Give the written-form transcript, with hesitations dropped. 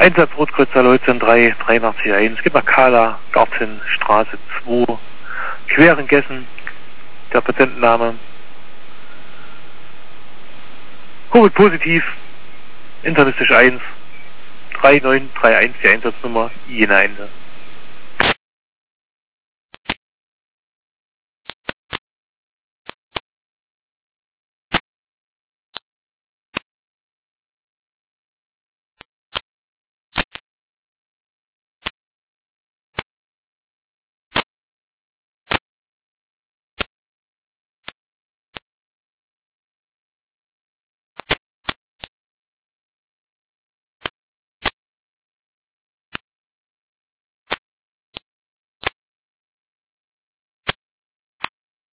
Einsatz Rotkreuzer Leutzen 3, 83.1, geht nach Kala, Gartenstraße 2, Querengessen, der Patientenname. Covid positiv, internistisch 1, 3931, die Einsatznummer, Jena Ende.